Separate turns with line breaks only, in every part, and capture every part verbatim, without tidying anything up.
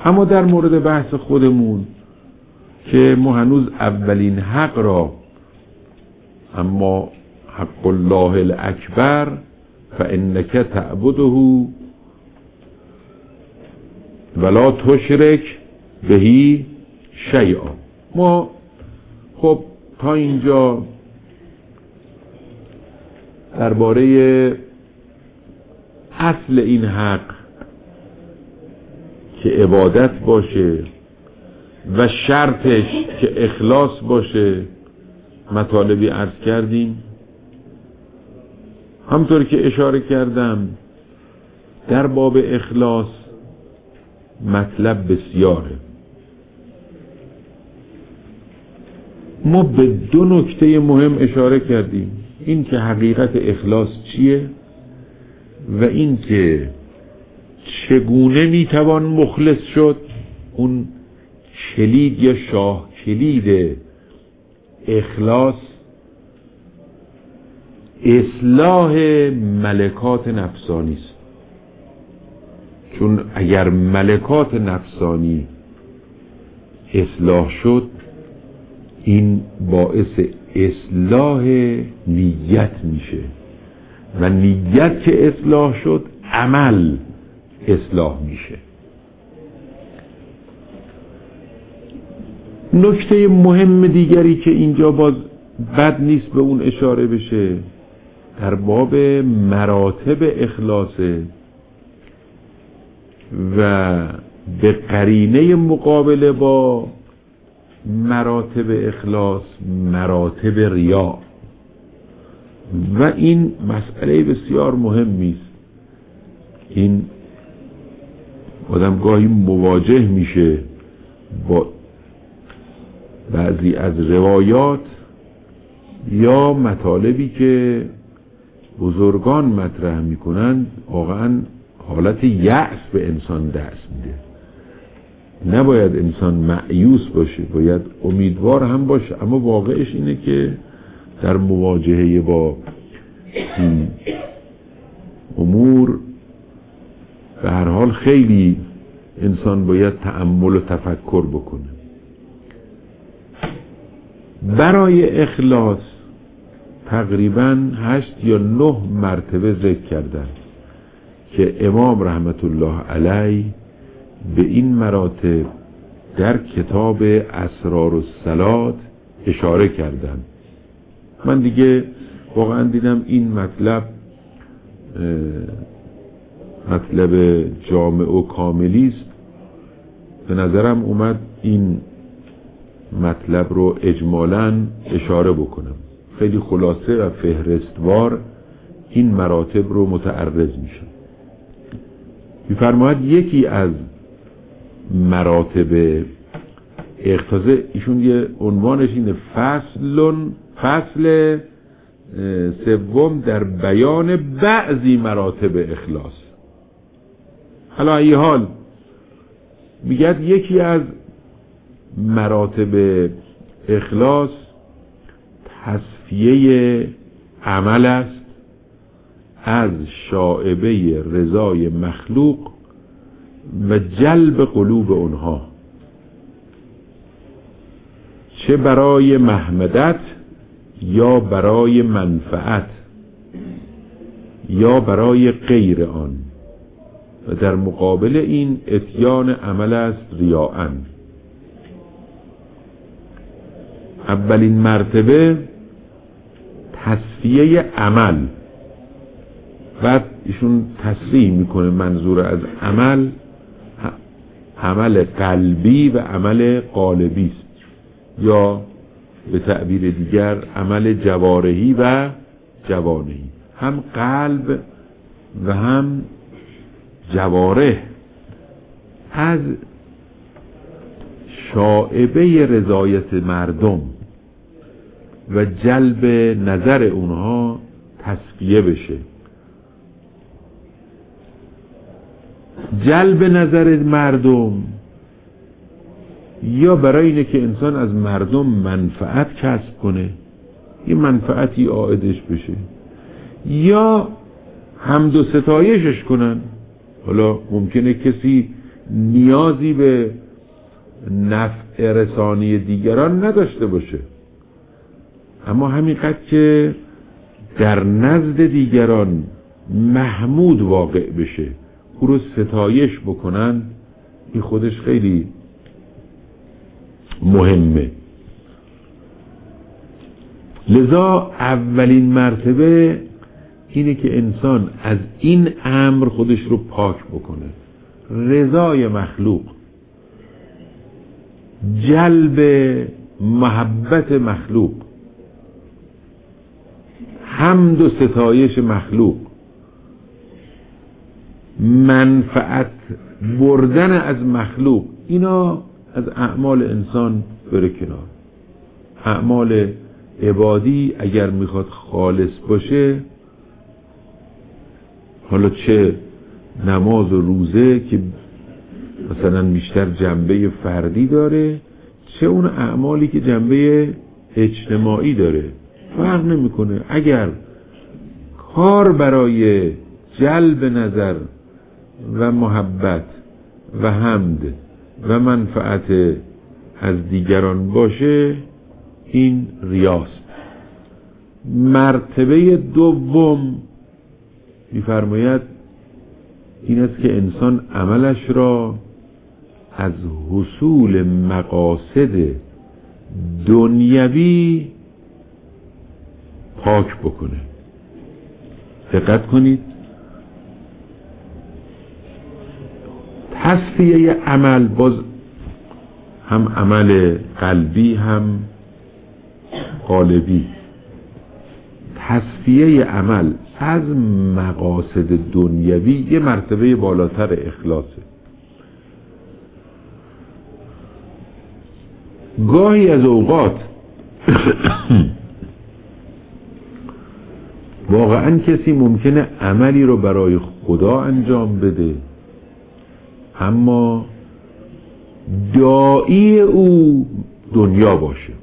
اما در مورد بحث خودمون که ما هنوز اولین حق را، اما حق الله الاکبر فانک تعبده ولا تشرک بهی شیئا، ما خب تا اینجا درباره اصل این حق که عبادت باشه و شرطش که اخلاص باشه مطالبی عرض کردیم. همطور که اشاره کردم در باب اخلاص مطلب بسیاره. ما به دو نکته مهم اشاره کردیم، این که حقیقت اخلاص چیه و این که چگونه میتوان مخلص شد. اون کلید یا شاه کلید اخلاص اصلاح ملکات نفسانی است، چون اگر ملکات نفسانی اصلاح شد این باعث اصلاح نیت میشه و نیت که اصلاح شد عمل اصلاح میشه. نکته مهم دیگری که اینجا باز بد نیست به اون اشاره بشه در باب مراتب اخلاصه و به قرینه مقابله با مراتب اخلاص مراتب ریا، و این مسئله بسیار مهمی است. این آدم گاهی مواجه میشه با بعضی از روایات یا مطالبی که بزرگان مطرح میکنند، واقعا حالت یأس به انسان دست میده. نباید انسان مایوس باشه، باید امیدوار هم باشه، اما واقعش اینه که در مواجهه با این امور به هر حال خیلی انسان باید تأمل و تفکر بکنه. برای اخلاص تقریبا هشت یا نه مرتبه ذکر کردن که امام رحمت الله علیه به این مراتب در کتاب اسرار الصلات اشاره کردن. من دیگه واقعا دیدم این مطلب مطلب جامع و کاملی است، به نظرم اومد این مطلب رو اجمالاً اشاره بکنم. خیلی خلاصه و فهرستوار این مراتب رو متعرض میشه. می‌فرماید یکی از مراتب اقتضاء، ایشون یه عنوانش اینه فصل فصل سوم در بیان بعضی مراتب اخلاص. حالا ای حال میگه یکی از مراتب اخلاص تصفیه عمل است از شائبه رضای مخلوق و جلب قلوب اونها، چه برای محمدت یا برای منفعت یا برای غیر آن، و در مقابل این اتیان عمل است ریاءً. اولین مرتبه تصفیه عمل، بعد ایشون تصریح میکنه منظور از عمل عمل قلبی و عمل قالبی است، یا به تعبیر دیگر عمل جوارحی و جوانحی. هم قلب و هم جوارح از شائبه رضایت مردم و جلب نظر اونها تصفیه بشه. جلب نظر مردم یا برای اینه که انسان از مردم منفعت کسب کنه، یه منفعتی عائدش بشه، یا حمد و ستایشش کنن. حالا ممکنه کسی نیازی به نفع رسانی دیگران نداشته باشه، اما همینقدر که در نزد دیگران محمود واقع بشه، او رو ستایش بکنن، این خودش خیلی مهمه. لذا اولین مرتبه اینه که انسان از این امر خودش رو پاک بکنه. رضای مخلوق، جلب محبت مخلوق، حمد و ستایش مخلوق، منفعت بردن از مخلوق، اینا از اعمال انسان بره کنار. اعمال عبادی اگر میخواد خالص باشه، حالا چه نماز و روزه که مثلا بیشتر جنبه فردی داره، چه اون اعمالی که جنبه اجتماعی داره، فرق نمیکنه. اگر کار برای جلب نظر و محبت و حمد و منفعت از دیگران باشه، این ریاست. مرتبه دوم می‌فرماید این است که انسان عملش را از حصول مقاصد دنیوی پاک بکنه. دقت کنید، تصفیه عمل باز هم عمل قلبی هم قالبی. تصفیه عمل از مقاصد دنیوی یه مرتبه بالاتر اخلاصه. گاهی از اوقات واقعا کسی ممکنه عملی رو برای خدا انجام بده، اما داعی او دنیا باشه.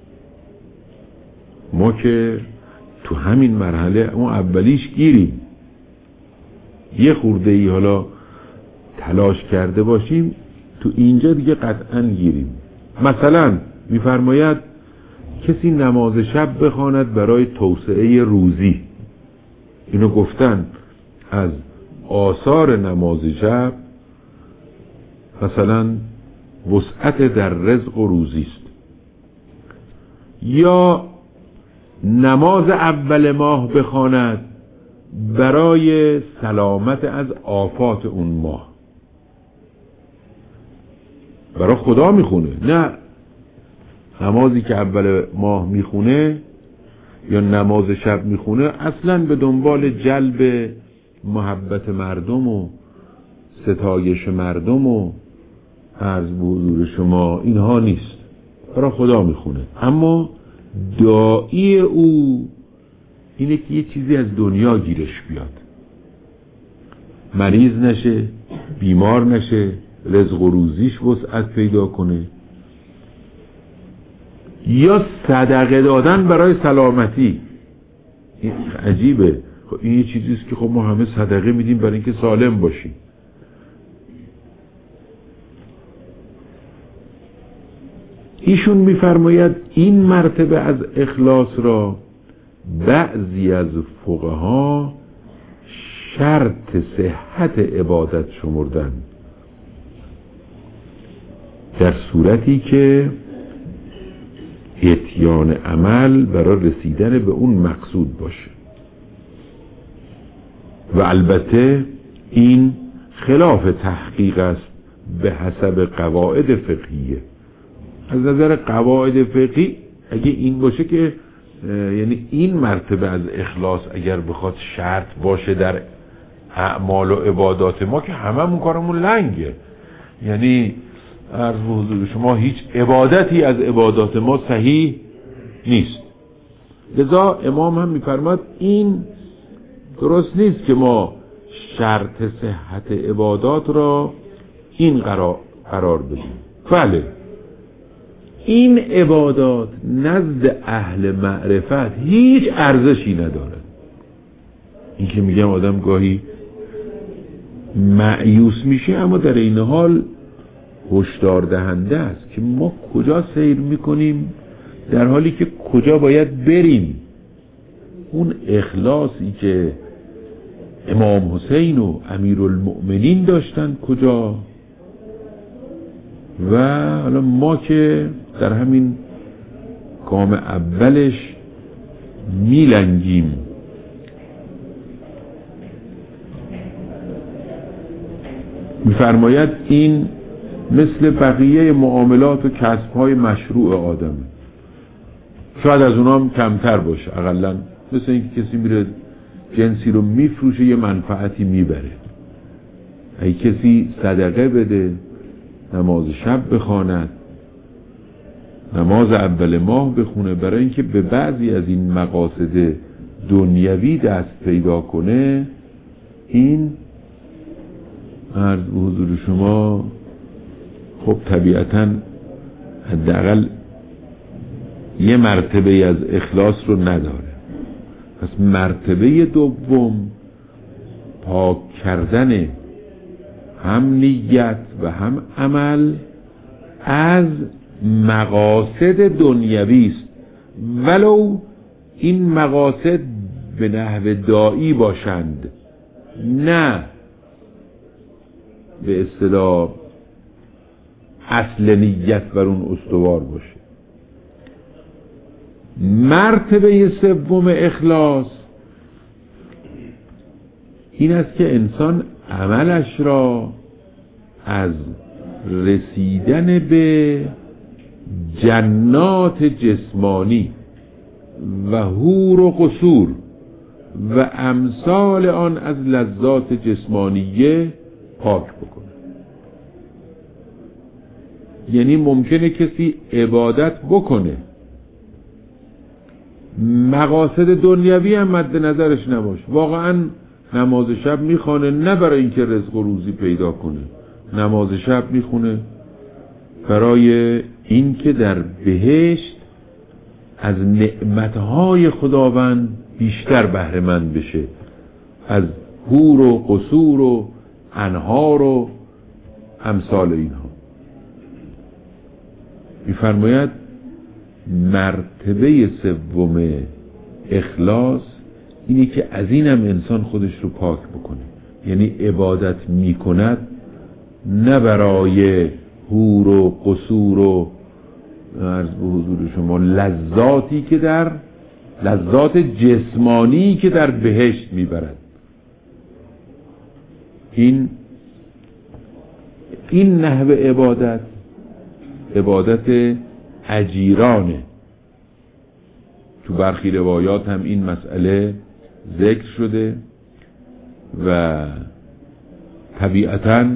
ما که تو همین مرحله اون اولیش گیریم، یه خورده ای حالا تلاش کرده باشیم، تو اینجا دیگه قطعا گیریم. مثلا میفرماید کسی نماز شب بخواند برای توسعه روزی. اینو گفتن از آثار نماز شب مثلا وسعت در رزق و روزی است. یا نماز اول ماه بخواند برای سلامت از آفات اون ماه. برای خدا میخونه، نه نمازی که اول ماه میخونه یا نماز شب میخونه اصلا به دنبال جلب محبت مردم و ستایش مردم و عرض به حضور شما اینها نیست، برای خدا میخونه. اما داعی او اینه که یه چیزی از دنیا گیرش بیاد، مریض نشه، بیمار نشه، رزق و روزیش وسعت پیدا کنه. یا صدقه دادن برای سلامتی. این عجیبه، خب این یه چیزیست که خب ما همه صدقه میدیم برای اینکه سالم باشیم. ایشون میفرماید این مرتبه از اخلاص را بعضی از فقها شرط صحت عبادت شمردن، در صورتی که اتیان عمل برای رسیدن به اون مقصود باشه. و البته این خلاف تحقیق است به حسب قواعد فقهیه. از نظر قواعد فقهی اگه این باشه که یعنی این مرتبه از اخلاص اگر بخواد شرط باشه در اعمال و عبادات ما که هممون کارمون لنگه، یعنی عرض به حضور شما هیچ عبادتی از عبادات ما صحیح نیست. لذا امام هم میفرماد این درست نیست که ما شرط صحت عبادات را این قرار, قرار بدیم. بله این عبادات نزد اهل معرفت هیچ ارزشی نداره. این که میگم آدم گاهی مایوس میشه، اما در این حال هشدار دهنده است که ما کجا سیر میکنیم، در حالی که کجا باید بریم. اون اخلاصی که امام حسین و امیرالمؤمنین داشتن کجا؟ و حالا ما که در همین گام اولش میلنگیم. میفرماید این مثل بقیه معاملات و کسب‌های مشروع آدمه، شاید از اونام کمتر باشه، اقلن مثل اینکه کسی میره جنسی رو میفروشه یه منفعتی میبره. اگه کسی صدقه بده، نماز شب بخواند، نماز اول ماه بخونه، برای اینکه به بعضی از این مقاصد دنیوی دست پیدا کنه، این عرض به حضور شما خب طبیعتاً حداقل یه مرتبه از اخلاص رو نداره. پس مرتبه دوم پاک کردن هم نیت و هم عمل از مقاصد دنیوی است، ولو این مقاصد به نحو دائی باشند، نه به اصطلاح اصل نیت بر اون استوار باشه. مرتبه سوم اخلاص این است که انسان عملش را از رسیدن به جنات جسمانی و حور و قصور و امثال آن از لذات جسمانیه پاک بکنه. یعنی ممکنه کسی عبادت بکنه، مقاصد دنیوی هم مد نظرش نباشه، واقعا نماز شب میخونه نه برای اینکه رزق و روزی پیدا کنه، نماز شب میخونه برای اینکه در بهشت از نعمتهای خداوند بیشتر بهره مند بشه، از حور و قصور و انهار و امثال اینها. میفرماید مرتبه سوم اخلاص اینی که از اینم انسان خودش رو پاک بکنه، یعنی عبادت میکند نه برای حور و قصور و عرض به حضور شما لذاتی که در لذات جسمانی که در بهشت میبرد. این این نحو عبادت عبادت اجیرانه. تو برخی روایات هم این مسئله ذکر شده و طبیعتاً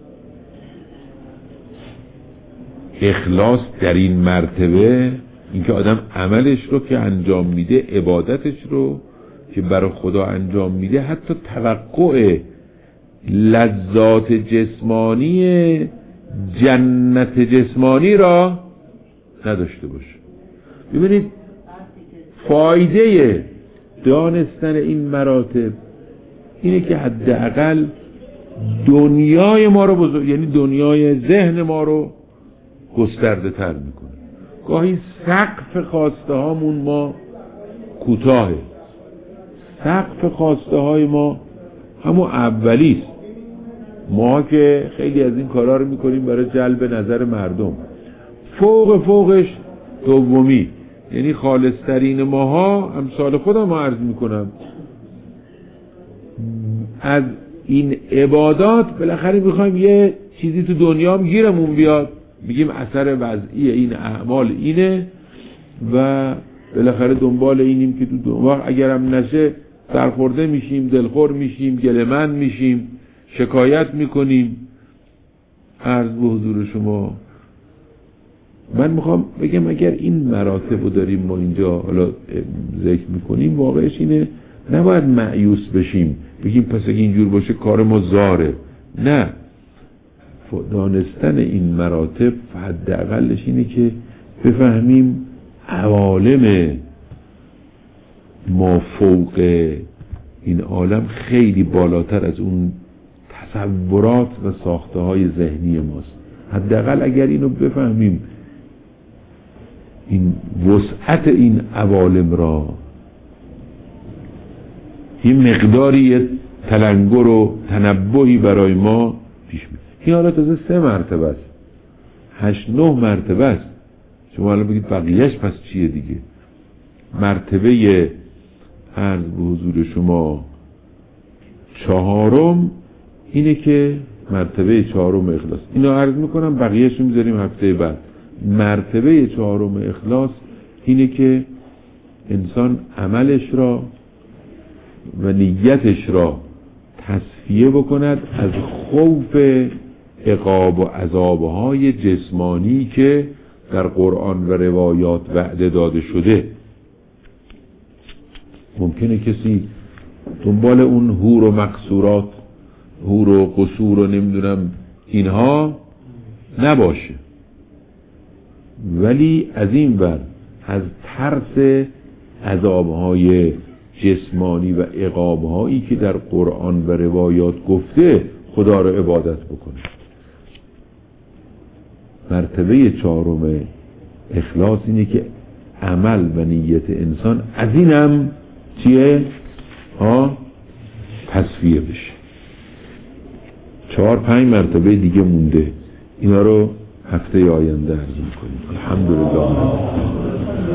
اخلاص در این مرتبه، اینکه آدم عملش رو که انجام میده، عبادتش رو که برای خدا انجام میده، حتی توقع لذات جسمانی جنت جسمانی را نداشته باشه. ببینید فایده دانستن این مراتب اینه که حداقل دنیای ما رو بزرگ، یعنی دنیای ذهن ما رو گسترده تر میکنه. گاهی سقف خواسته هامون ما کوتاهه، سقف خواسته های ما همون اولیست. ما که خیلی از این کارا رو میکنیم برای جلب نظر مردم، فوق فوقش دومی، یعنی خالصترین ماها، امثال خودم عرض میکنم، از این عبادات بالاخره میخوایم یه چیزی تو دنیا هم گیرمون بیاد، میگیم اثر وضعی این اعمال اینه و بالاخره دنبال اینیم که تو دنبال اگرم نشه سرخورده میشیم، دلخور میشیم، گله‌مند میشیم، شکایت میکنیم. عرض به حضور شما من میخوام بگم اگر این مراتب رو داریم ما اینجا حالا ذکر میکنیم، واقعش اینه نباید مایوس بشیم بگیم پس اگه اینجور باشه کار ما زاره. نه، دانستن این مراتب حداقلش اینه که بفهمیم عوالم ما فوق این عالم خیلی بالاتر از اون تصورات و ساخته های ذهنی ماست. حداقل اگر اینو بفهمیم، این وسعت این عوالم را، این مقداری تلنگر و تنبهی برای ما پیش میاد. این حالا تازه سه مرتبه است، هشت نه مرتبه است. شما الان بگید بقیهش پس چیه دیگه؟ مرتبه عرض به حضور شما چهارم اینه که مرتبه چهارم اخلاص. اینو عرض میکنم، بقیهش رو میذاریم هفته بعد. مرتبه چهارم اخلاص اینه که انسان عملش را و نیتش را تصفیه بکند از خوف عقاب و عذابهای جسمانی که در قرآن و روایات وعده داده شده. ممکنه کسی دنبال اون حور و مقصورات، حور و قصور و نمیدونم اینها نباشه، ولی از این ور از ترس عذابهای جسمانی و عقابهایی که در قرآن و روایات گفته خدا رو عبادت بکنه. مرتبه چهارم اخلاص اینه که عمل و نیت انسان از اینم چیه؟ ها تصفیه بشه. چهار پنج مرتبه دیگه مونده، اینا رو هفته آینده عرض می‌کنیم. الحمدلله.